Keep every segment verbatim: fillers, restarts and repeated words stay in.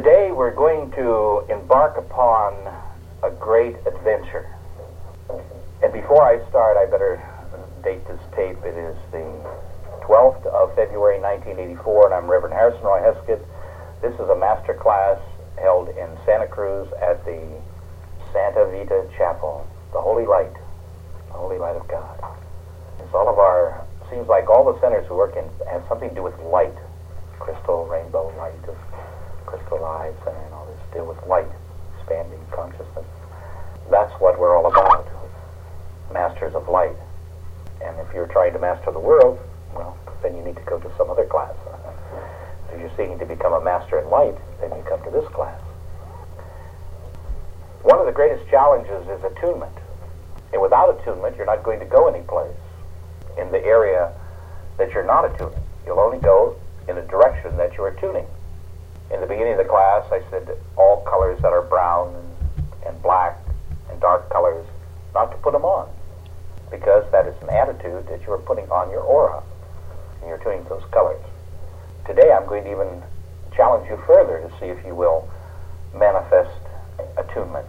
Today we're going to embark upon a great adventure. And before I start, I better date this tape. It is the twelfth of February nineteen eighty-four, and I'm Reverend Harrison Roy Heskett. This is a master class held in Santa Cruz at the Santa Vita Chapel, the Holy Light, the Holy Light of God. It's all of our, seems like all the centers we work in have something to do with light, crystal, rainbow light, crystal lives, and all this deal with light, expanding consciousness. That's what we're all about, masters of light. And if you're trying to master the world, well, then you need to go to some other class. If you're seeking to become a master in light, then you come to this class. One of the greatest challenges is attunement. And without attunement, you're not going to go anyplace in the area that you're not attuning. You'll only go in a direction that you're attuning. In the beginning of the class, I said that all colors that are brown and, and black and dark colors, not to put them on, because that is an attitude that you are putting on your aura, and you're tuning those colors. Today, I'm going to even challenge you further to see if you will manifest attunement.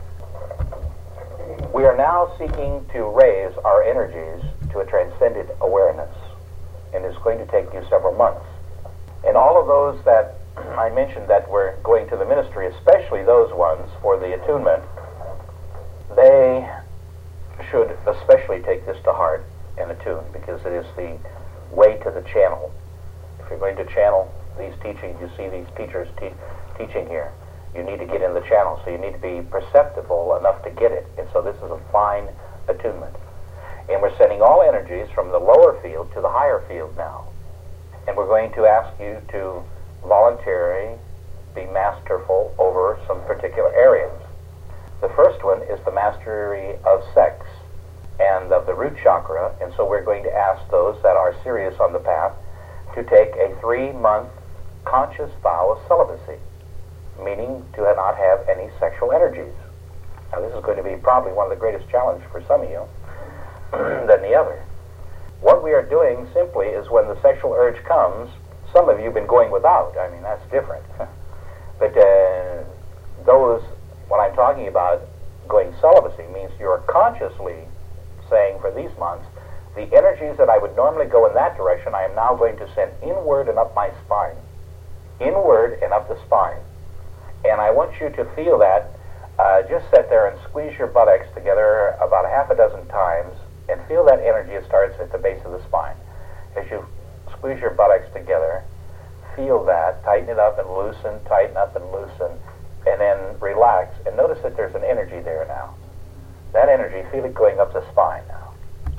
We are now seeking to raise our energies to a transcendent awareness, and it's going to take you several months. And all of those that I mentioned that were going to the ministry, especially those ones for the attunement, they should especially take this to heart and attune, because it is the way to the channel. If you're going to channel these teachings, you see these teachers te- teaching here, you need to get in the channel, so you need to be perceptible enough to get it. And so this is a fine attunement. And we're sending all energies from the lower field to the higher field now. And we're going to ask you to voluntarily be masterful over some particular areas. The first one is the mastery of sex and of the root chakra, and so we're going to ask those that are serious on the path to take a three-month conscious vow of celibacy, meaning to not have any sexual energies. Now this is going to be probably one of the greatest challenges for some of you than the other. What we are doing simply is when the sexual urge comes, some of you have been going without. I mean, that's different. But uh, those, what I'm talking about going celibacy means you're consciously saying for these months, the energies that I would normally go in that direction, I am now going to send inward and up my spine. Inward and up the spine. And I want you to feel that. Uh, just sit there and squeeze your buttocks together about a half a dozen times and feel that energy. It starts at the base of the spine. As you squeeze your buttocks together, feel that, tighten it up and loosen, tighten up and loosen, and then relax. And notice that there's an energy there now. That energy, feel it going up the spine now.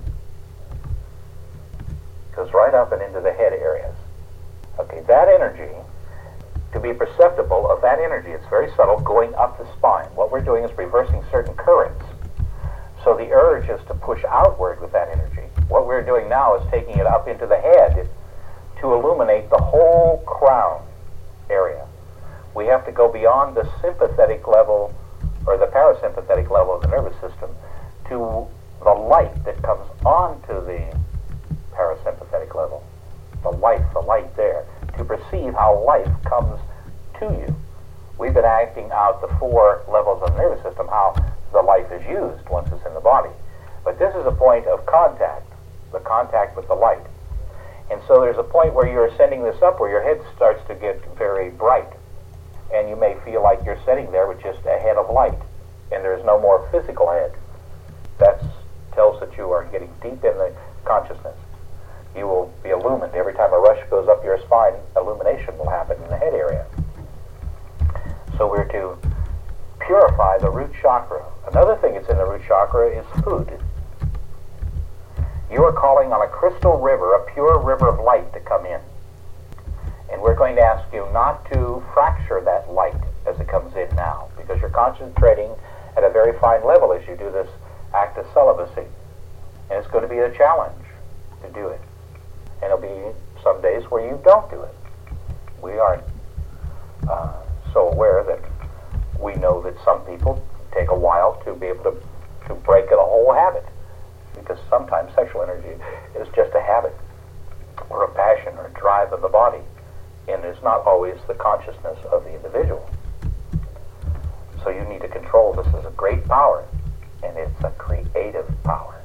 Goes right up and into the head areas. Okay, that energy, to be perceptible of that energy, it's very subtle, going up the spine. What we're doing is reversing certain currents. So the urge is to push outward with that energy. What we're doing now is taking it up into the head to illuminate the whole crown area. We have to go beyond the sympathetic level or the parasympathetic level of the nervous system to the light that comes onto the parasympathetic level. The light, the light there, to perceive how life comes to you. We've been acting out the four levels of the nervous system, how the life is used once it's in the body. But this is a point of contact, the contact with the light. And so there's a point where you're sending this up where your head starts to get very bright. And you may feel like you're sitting there with just a head of light, and there's no more physical head. That tells that you are getting deep in the consciousness. You will be illumined. Every time a rush goes up your spine, illumination will happen in the head area. So we're to purify the root chakra. Another thing that's in the root chakra is food. You are calling on a crystal river, a pure river of light to come in. And we're going to ask you not to fracture that light as it comes in now, because you're concentrating at a very fine level as you do this act of celibacy. And it's going to be a challenge to do it. And there'll be some days where you don't do it. We aren't uh, so aware that we know that some people take a while to be able to, to break a whole habit, because sometimes sexual energy is just a habit or a passion or a drive of the body. And there's is not always the consciousness of the individual. So you need to control this as a great power, and it's a creative power.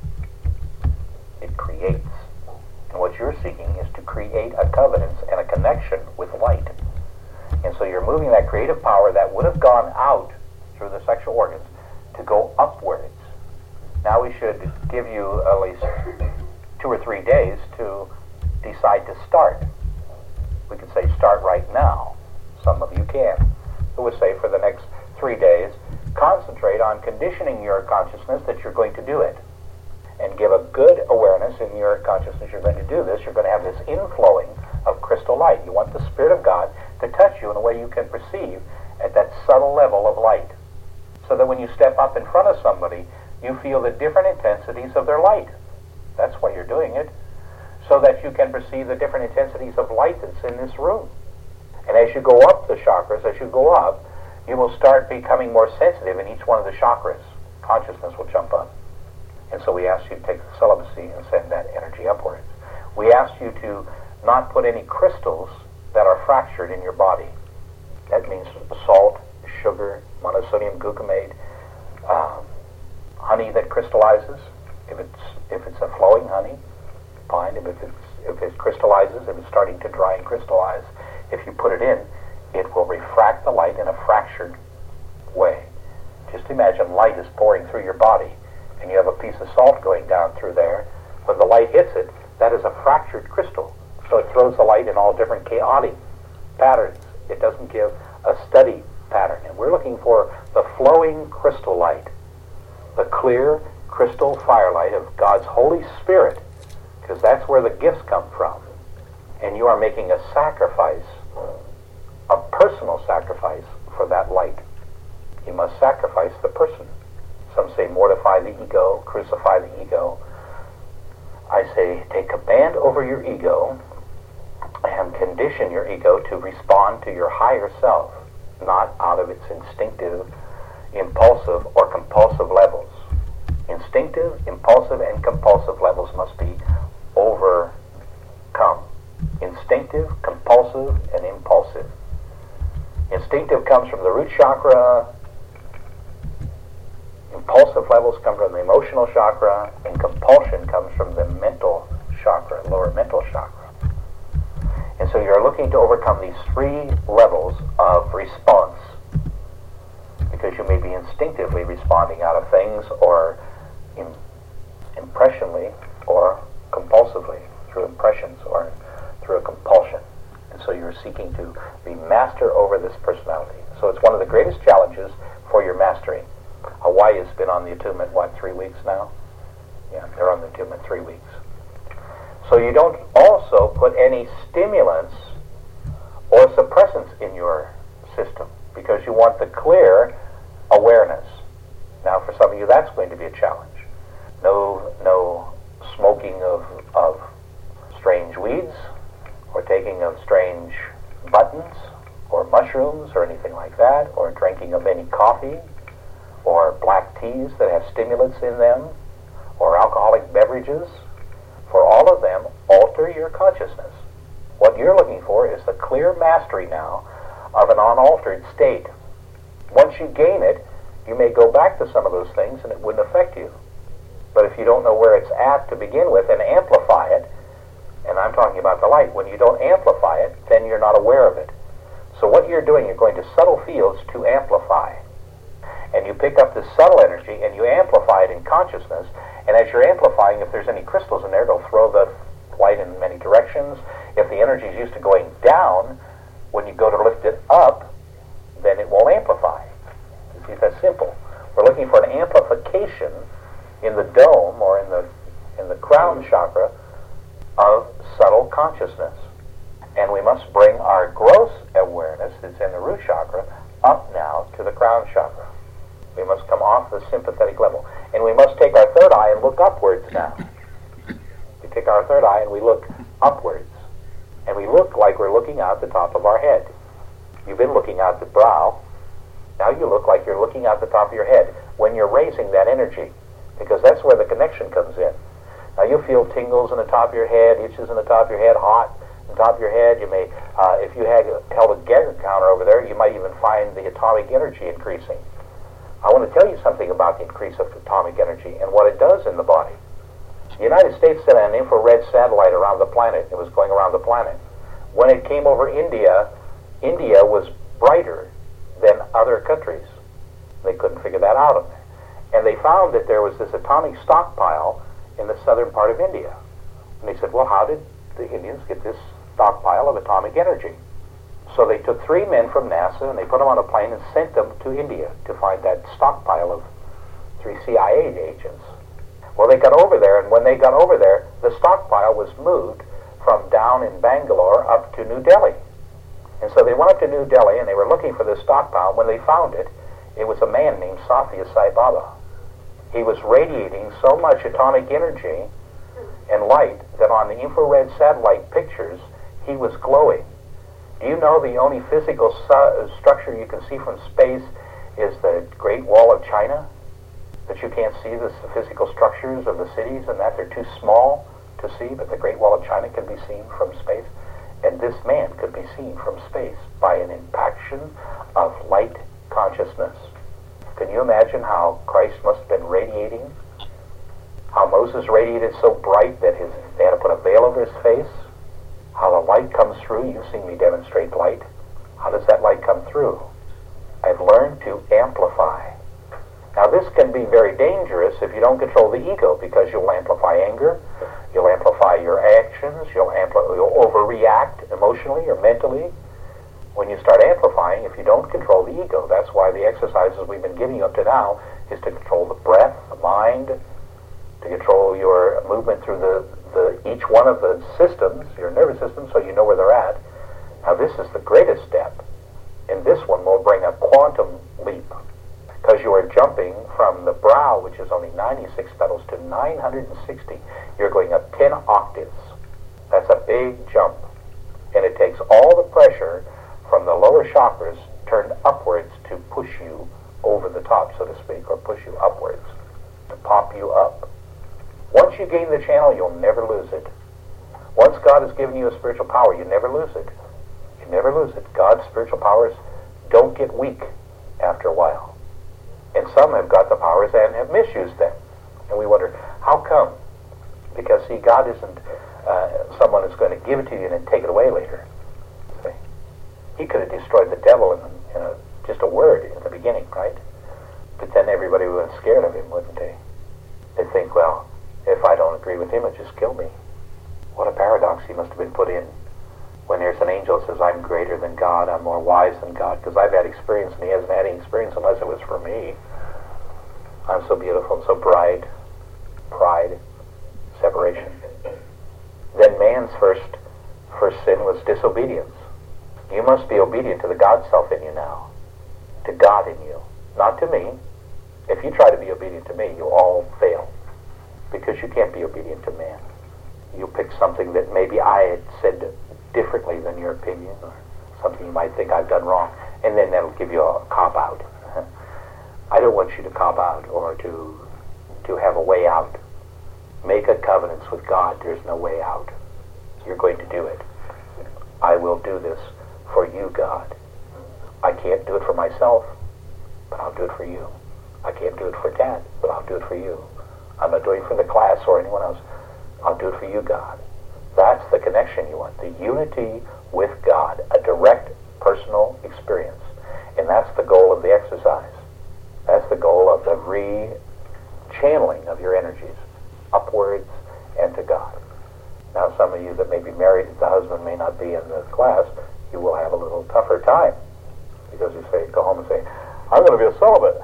It creates. And what you're seeking is to create a covenant and a connection with light. And so you're moving that creative power that would have gone out through the sexual organs to go upwards. Now we should give you at least two or three days to decide to start. We could say start right now. Some of you can. Who would say for the next three days, concentrate on conditioning your consciousness that you're going to do it. And give a good awareness in your consciousness you're going to do this. You're going to have this inflowing of crystal light. You want the Spirit of God to touch you in a way you can perceive at that subtle level of light. So that when you step up in front of somebody, you feel the different intensities of their light. That's why you're doing it. So that you can perceive the different intensities of light that's in this room. And as you go up the chakras, as you go up, you will start becoming more sensitive in each one of the chakras. Consciousness will jump up. And so we ask you to take the celibacy and send that energy upwards. We ask you to not put any crystals that are fractured in your body. That means salt, sugar, monosodium glutamate, um, honey that crystallizes. If it's if it's a flowing honey, fine. If it's if it crystallizes, if it's starting to dry and crystallize, if you put it in, it will refract the light in a fractured way. Just imagine light is pouring through your body, and you have a piece of salt going down through there. When the light hits it, that is a fractured crystal. So it throws the light in all different chaotic patterns. It doesn't give a steady pattern. And we're looking for the flowing crystal light, the clear crystal firelight of God's Holy Spirit, because that's where the gifts come from. And you are making a sacrifice, a personal sacrifice for that light. You must sacrifice the person. Some say mortify the ego, crucify the ego. I say take a band over your ego and condition your ego to respond to your higher self, not out of its instinctive, impulsive, or compulsive levels. Instinctive, impulsive, and compulsive levels must be overcome. Instinctive, compulsive, and impulsive. Instinctive comes from the root chakra. Impulsive levels come from the emotional chakra, and compulsion comes from the mental chakra, lower mental chakra. And so you're looking to overcome these three levels of response, because you may be instinctively responding out of things, or in, impressionly, or compulsively, through impressions, or through a compulsion. And so you're seeking to be master over this personality. So it's one of the greatest challenges for your mastery. Hawaii has been on the attunement, what, three weeks now? Yeah, they're on the attunement three weeks. So you don't also put any stimulants or suppressants in your system, because you want the clear awareness. Now, for some of you, that's going to be a challenge. No, no smoking of, of strange weeds, or taking of strange buttons, or mushrooms, or anything like that, or drinking of any coffee, or black teas that have stimulants in them, or alcoholic beverages. For all of them, alter your consciousness. What you're looking for is the clear mastery now of an unaltered state. Once you gain it, you may go back to some of those things and it wouldn't affect you. But if you don't know where it's at to begin with and amplify it, and I'm talking about the light, when you don't amplify it, then you're not aware of it. So what you're doing, you're going to subtle fields to amplify. And you pick up this subtle energy and you amplify it in consciousness. And as you're amplifying, if there's any crystals in there, it'll throw the light in many directions. If the energy is used to going down, when you go to lift it up, then it will amplify. You see, it's that simple. We're looking for an amplification in the dome or in the in the crown chakra of subtle consciousness. And we must bring our gross awareness that's in the root chakra up now to the crown chakra. We must come off the sympathetic level. And we must take our third eye and look upwards now. We take our third eye and we look upwards. And we look like we're looking out the top of our head. You've been looking out the brow. Now you look like you're looking out the top of your head when you're raising that energy, because that's where the connection comes in. Now you feel tingles in the top of your head, itches in the top of your head, hot the top of your head. You may, uh, if you had held a Geiger counter over there, you might even find the atomic energy increasing. I want to tell you something about the increase of atomic energy and what it does in the body. The United States sent an infrared satellite around the planet. It was going around the planet. When it came over India, India was brighter than other countries. They couldn't figure that out. And they found that there was this atomic stockpile in the southern part of India. And they said, well, how did the Indians get this stockpile of atomic energy? So they took three men from NASA and they put them on a plane and sent them to India to find that stockpile of three C I A agents. Well, they got over there, and when they got over there, the stockpile was moved from down in Bangalore up to New Delhi. And so they went up to New Delhi and they were looking for this stockpile. When they found it, it was a man named Sathya Sai Baba. He was radiating so much atomic energy and light that on the infrared satellite pictures, he was glowing. Do you know the only physical su- structure you can see from space is the Great Wall of China? That you can't see the physical structures of the cities and that they're too small to see, but the Great Wall of China can be seen from space. And this man could be seen from space by an impaction of light consciousness. Can you imagine how Christ must have been radiating? How Moses radiated so bright that his, they had to put a veil over his face? How the light comes through? You've seen me demonstrate light. How does that light come through? I've learned to amplify. Now this can be very dangerous if you don't control the ego, because you'll amplify anger, you'll amplify your actions, you'll, ampli- you'll overreact emotionally or mentally. When you start amplifying, if you don't control the ego, that's why the exercises we've been giving you up to now is to control the breath, the mind, to control your movement through the, the each one of the systems, your nervous system, so you know where they're at. Now this is the greatest step, and this one will bring a quantum leap. Because you are jumping from the brow, which is only ninety-six pedals, to nine hundred sixty. You're going up ten octaves. That's a big jump. And it takes all the pressure from the lower chakras turned upwards to push you over the top, so to speak, or push you upwards, to pop you up. Once you gain the channel, you'll never lose it. Once God has given you a spiritual power, you never lose it. You never lose it. God's spiritual powers don't get weak after a while. And some have got the powers and have misused them. And we wonder, how come? Because, see, God isn't uh, someone who's going to give it to you and then take it away later. See? He could have destroyed the devil in, in a, just a word in the beginning, right? But then everybody would have been scared of him, wouldn't they? They'd think, well, if I don't agree with him, it'll just kill me. What a paradox he must have been put in. When there's an angel that says, I'm greater than God, I'm more wise than God, because I've had experience and he hasn't had any experience unless it was for me. I'm so beautiful and so bright. Pride, separation. Then man's first, first sin was disobedience. You must be obedient to the God self in you now. To God in you. Not to me. If you try to be obedient to me, you'll all fail. Because you can't be obedient to man. You'll pick something that maybe I had said differently than your opinion, or something you might think I've done wrong, and then that'll give you a cop-out. I don't want you to cop out or to to have a way out. Make a covenant with God. There's no way out. You're going to do it. I will do this for you, God. I can't do it for myself, but I'll do it for you. I can't do it for Dad, but I'll do it for you. I'm not doing it for the class or anyone else. I'll do it for you, God. That's the connection you want, the unity with God, a direct personal experience. And that's the goal of the exercise. That's the goal of the re-channeling of your energies upwards and to God. Now, some of you that may be married, the husband may not be in the class, you will have a little tougher time. Because you say, go home and say, I'm going to be a celibate.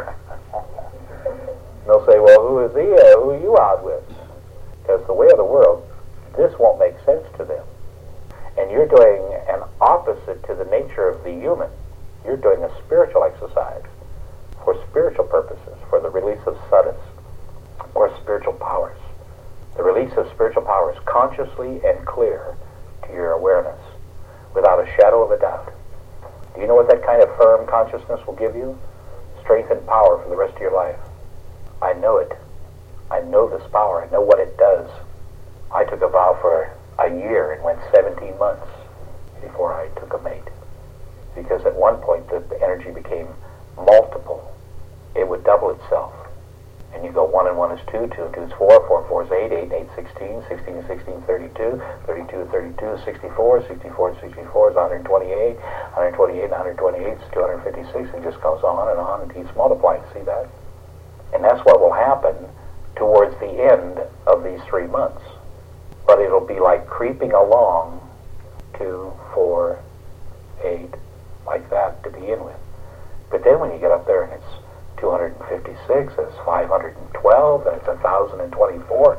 And they'll say, well, who is he? Uh, who are you out with? Because the way of the world, this won't make sense to them. And you're doing an opposite to the nature of the human. You're doing a spiritual exercise for spiritual purposes, for the release of sadhus, or spiritual powers. The release of spiritual powers consciously and clear to your awareness, without a shadow of a doubt. Do you know what that kind of firm consciousness will give you? Strength and power for the rest of your life. I know it. I know this power. I know what it does. I took a vow for a year and went seventeen months before I took a mate. Because at one point the energy became multiple. It would double itself. And you go one and one is two, two and two is four, four and four is eight, eight and eight, sixteen, sixteen and sixteen, thirty-two, thirty-two and thirty-two is sixty-four, sixty-four and sixty-four is one hundred twenty-eight, one hundred twenty-eight and one hundred twenty-eight is two hundred fifty-six, and just goes on and on and keeps multiplying. See that? And that's what will happen towards the end of these three months. But it'll be like creeping along, two, four, eight, like that to begin with. But then when you get up there and it's two hundred fifty-six, and it's five hundred twelve, and it's one thousand twenty-four,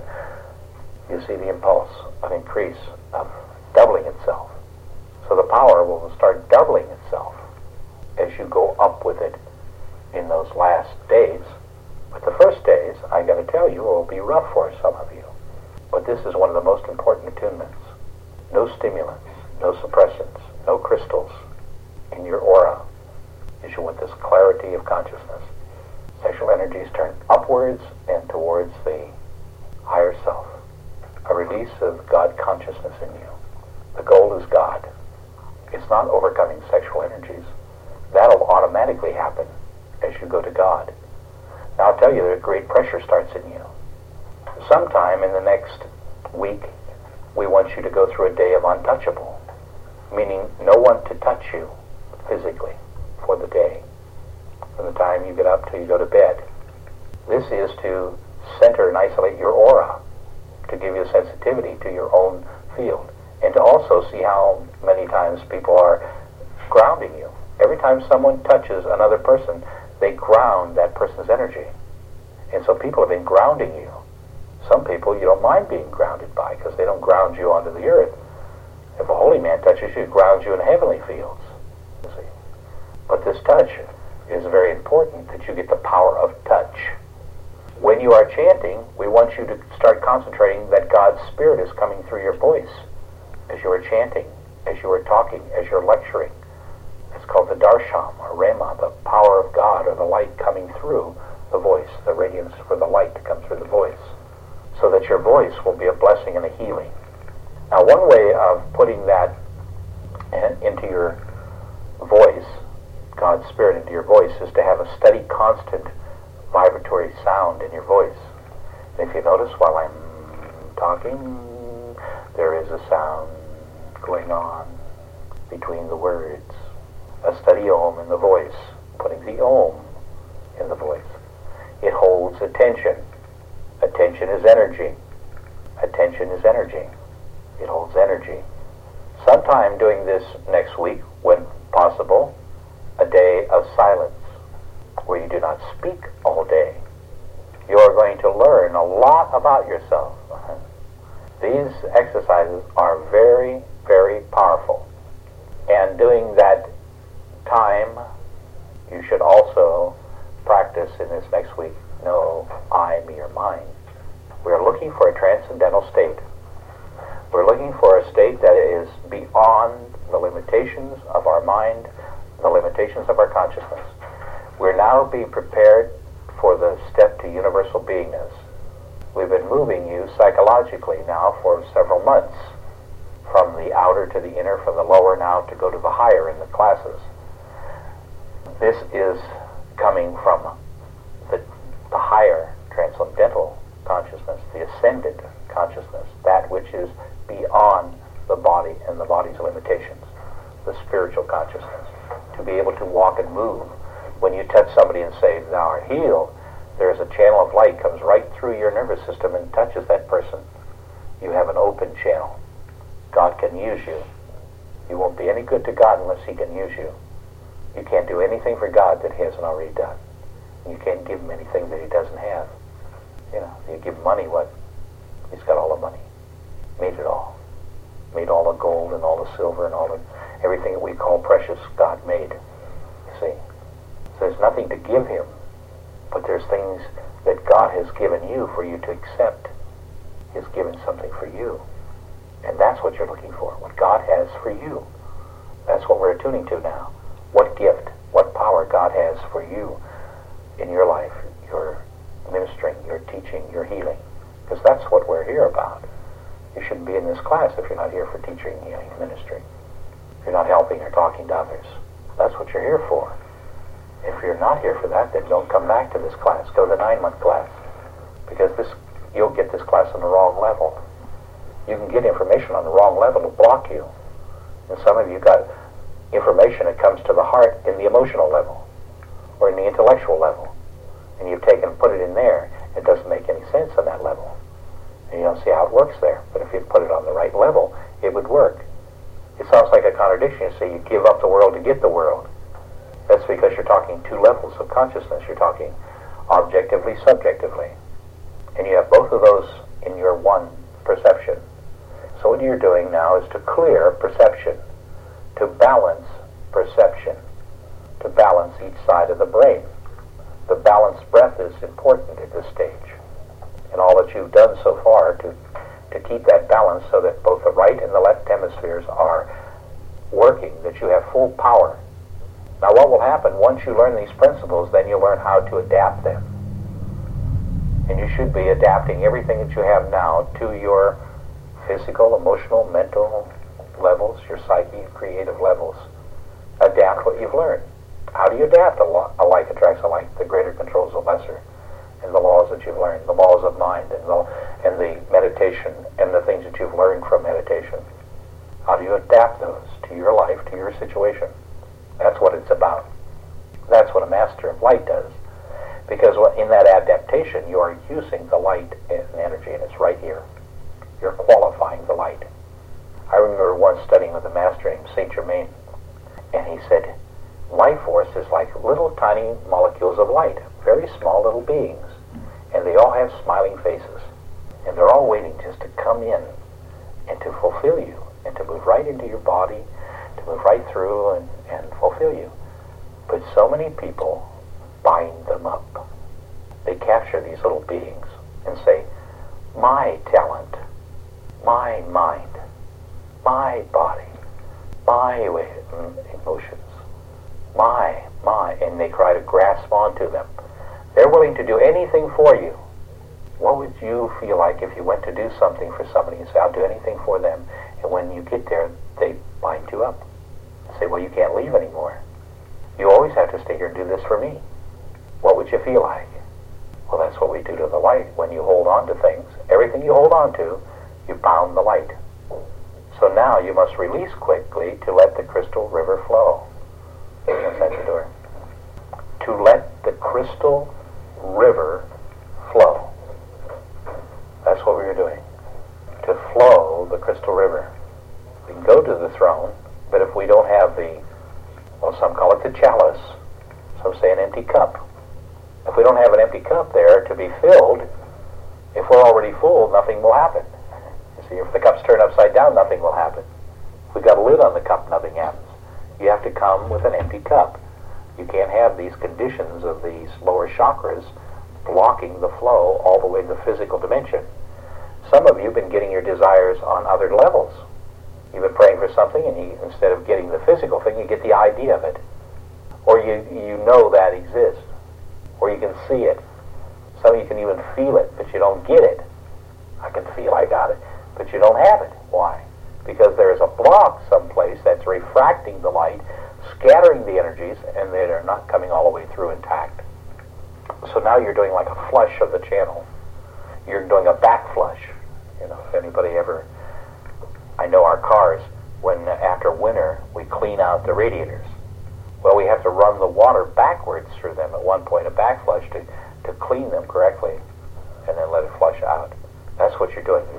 you see the impulse of increase, of doubling itself. So the power will start doubling itself as you go up with it in those last days. But the first days, I got to tell you, will be rough for some of you. But this is one of the most important attunements. No stimulants, no suppressants, no crystals in your aura, as you want this clarity of consciousness. Sexual energies turn upwards and towards the higher self. A release of God consciousness in you. The goal is God. It's not overcoming sexual energies. That'll automatically happen as you go to God. Now I'll tell you that great pressure starts in you. Sometime in the next week, we want you to go through a day of untouchable, meaning no one to touch you physically for the day, from the time you get up till you go to bed. This is to center and isolate your aura, to give you sensitivity to your own field, and to also see how many times people are grounding you. Every time someone touches another person, they ground that person's energy. And so people have been grounding you. Some people you don't mind being grounded by because they don't ground you onto the earth. If a holy man touches you, it grounds you in heavenly fields. You see. But this touch is very important, that you get the power of touch. When you are chanting, we want you to start concentrating that God's Spirit is coming through your voice as you are chanting, as you are talking, as you're lecturing. It's called the darsham, or rema, the power of God, or the light coming through the voice, the radiance for the light to come through the voice, so that your voice will be a blessing and a healing. Now, one way of putting that into your voice, God's Spirit into your voice, is to have a steady, constant, vibratory sound in your voice. And if you notice, while I'm talking, there is a sound going on between the words. A steady om in the voice, putting the om in the voice. It holds attention. Attention is energy. Attention is energy. It holds energy. Sometime during this next week, when possible, a day of silence, where you do not speak all day. You are going to learn a lot about yourself. These exercises are very, very powerful. And doing that time, you should also practice in this next week, know I, me, or mine. We're looking for a transcendental state. We're looking for a state that is beyond the limitations of our mind, the limitations of our consciousness. We're now being prepared for the step to universal beingness. We've been moving you psychologically now for several months, from the outer to the inner, from the lower now to go to the higher in the classes. This is coming from the, the higher transcendental consciousness, the ascended consciousness, that which is beyond the body and the body's limitations, the spiritual consciousness, to be able to walk and move. When you touch somebody and say, thou art healed, there's a channel of light comes right through your nervous system and touches that person. You have an open channel. God can use you. You won't be any good to God unless He can use you. You can't do anything for God that He hasn't already done. You can't give Him anything that He doesn't have. You know, you give money, what? He's got all the money. Made it all. Made all the gold and all the silver and all the everything that we call precious, God made. You see? So there's nothing to give Him, but there's things that God has given you for you to accept. He's given something for you. And that's what you're looking for, what God has for you. That's what we're attuning to now. What gift, what power God has for you in your life, your ministering, your teaching, your healing. Because that's what we're here about. You shouldn't be in this class if you're not here for teaching, healing, and ministry. If you're not helping or talking to others. That's what you're here for. If you're not here for that, then don't come back to this class. Go to the nine-month class. Because this, you'll get this class on the wrong level. You can get information on the wrong level to block you. And some of you got information that comes to the heart in the emotional level or in the intellectual level. And you've taken and put it in there. It doesn't make any sense on that level. And you don't see how it works there. But if you put it on the right level, it would work. It sounds like a contradiction. You say you give up the world to get the world. That's because you're talking two levels of consciousness. You're talking objectively, subjectively. And you have both of those in your one perception. So what you're doing now is to clear perception, to balance perception, to balance each side of the brain. The balanced breath is important at this stage. And all that you've done so far to, to keep that balance so that both the right and the left hemispheres are working, that you have full power. Now what will happen once you learn these principles, then you'll learn how to adapt them. And you should be adapting everything that you have now to your physical, emotional, mental levels, your psyche, creative levels. Adapt what you've learned. How do you adapt? A, lo- a like attracts a like. The greater controls the lesser. And the laws that you've learned, the laws of mind, and the, and the meditation, and the things that you've learned from meditation. How do you adapt those to your life, to your situation? That's what it's about. That's what a master of light does. Because in that adaptation, you are using the light and energy, and it's right here. You're qualifying the light. I remember once studying with a master named Saint Germain, and he said, life force is like little tiny molecules of light, very small little beings, and they all have smiling faces, and they're all waiting just to come in and to fulfill you, and to move right into your body, to move right through and, and fulfill you. But so many people bind them up. They capture these little beings and say, my talent, my mind, my body, my way, emotions, my, my, and they try to grasp onto them. They're willing to do anything for you. What would you feel like if you went to do something for somebody and say, I'll do anything for them, and when you get there, they bind you up? Say, well, you can't leave anymore. You always have to stay here and do this for me. What would you feel like? Well, that's what we do to the light. When you hold on to things, everything you hold on to, you bound the light. So now you must release quickly to let the crystal river flow. Outside the door. To let the crystal river flow. That's what we were doing. To flow the crystal river. We can go to the throne, but if we don't have the, well, some call it the chalice, some say an empty cup. If we don't have an empty cup there to be filled, if we're already full, nothing will happen. You see, if the cup's turned upside down, nothing will happen. If we've got a lid on the cup, nothing happens. You have to come with an empty cup. You can't have these conditions of these lower chakras blocking the flow all the way to the physical dimension. Some of you have been getting your desires on other levels. You've been praying for something, and you, instead of getting the physical thing, you get the idea of it. Or you, you know that exists. Or you can see it. Some of you can even feel it, but you don't get it. I can feel I got it, but you don't have it. Why? Because there is a block someplace that's refracting the light, scattering the energies, and they are not coming all the way through intact. So now you're doing like a flush of the channel. You're doing a back flush. You know, if anybody ever, I know our cars, when uh, after winter we clean out the radiators. Well, we have to run the water backwards through them at one point, a back flush to, to clean them correctly, and then let it flush out. That's what you're doing.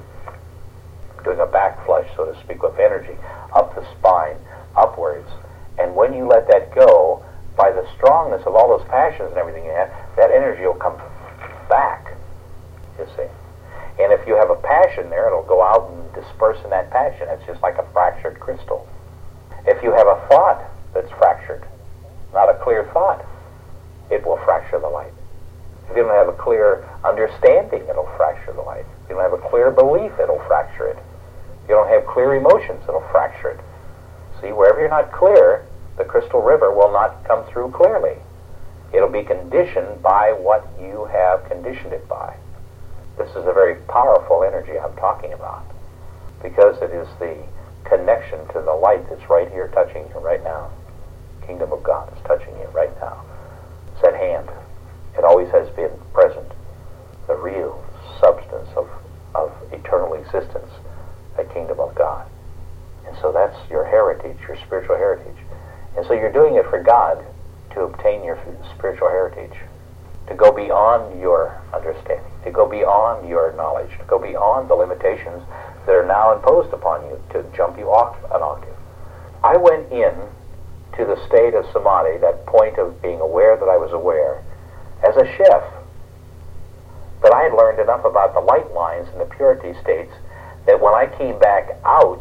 Doing a back flush, so to speak, with energy up the spine, upwards. And when you let that go, by the strongness of all those passions and everything you have, that energy will come back, you see. And if you have a passion there, it'll go out and disperse in that passion. It's just like a fractured crystal. If you have a thought that's fractured, not a clear thought, it will fracture the light. If you don't have a clear understanding, it'll fracture the light. If you don't have a clear belief, it'll fracture it. If you don't have clear emotions, it'll fracture it. See, wherever you're not clear, the crystal river will not come through clearly. It'll be conditioned by what you have conditioned it by. This is a very powerful energy I'm talking about. because it is the connection to the light that's right here touching you right now. Kingdom of God is touching you right now. It's at hand. It always has been present. The real substance of, of eternal existence, the kingdom of God. And so that's your heritage, your spiritual heritage. And so you're doing it for God to obtain your spiritual heritage, to go beyond your understanding, to go beyond your knowledge, to go beyond the limitations that are now imposed upon you, to jump you off an octave. I went in to the state of samadhi, that point of being aware that I was aware, as a chef. But I had learned enough about the light lines and the purity states that when I came back out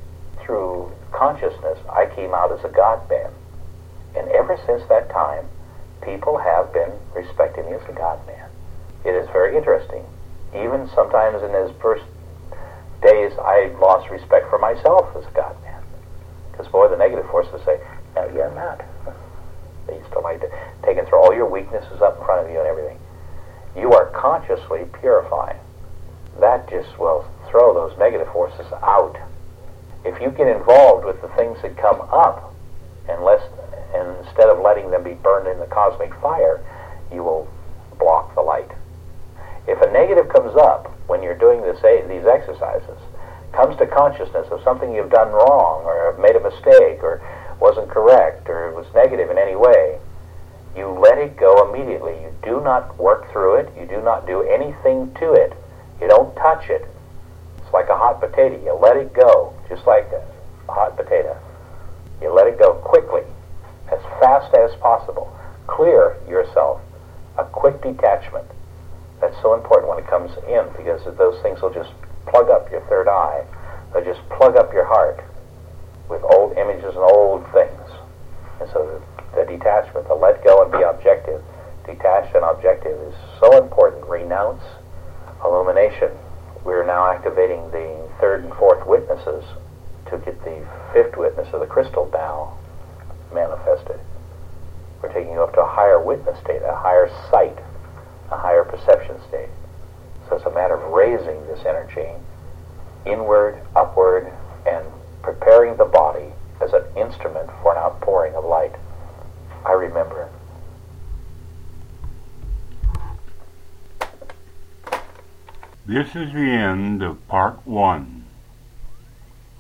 through consciousness, I came out as a God-man. And ever since that time, people have been respecting me as a God-man. It is very interesting. Even sometimes in his first days, I lost respect for myself as a God-man. Because, boy, the negative forces say, no, you're not. They used to like to take and throw all your weaknesses up in front of you and everything. You are consciously purifying. That just will throw those negative forces out. If you get involved with the things that come up, and, less, and instead of letting them be burned in the cosmic fire, you will block the light. If a negative comes up when you're doing this, these exercises, comes to consciousness of something you've done wrong, or made a mistake, or wasn't correct, or was negative in any way, you let it go immediately. You do not work through it. You do not do anything to it. You don't touch it. It's like a hot potato. You let it go, just like a hot potato. You let it go quickly, as fast as possible. Clear yourself. A quick detachment. That's so important when it comes in, because those things will just plug up your third eye. They'll just plug up your heart with old images and old things. And so the, the detachment, the let go and be objective, detached and objective, is so important. Renounce, illumination. We're now activating the third and fourth witnesses to get the fifth witness of the crystal Tao manifested. We're taking you up to a higher witness state, a higher sight, a higher perception state. So it's a matter of raising this energy inward, upward, and preparing the body as an instrument for an outpouring of light. I remember. This is the end of part one.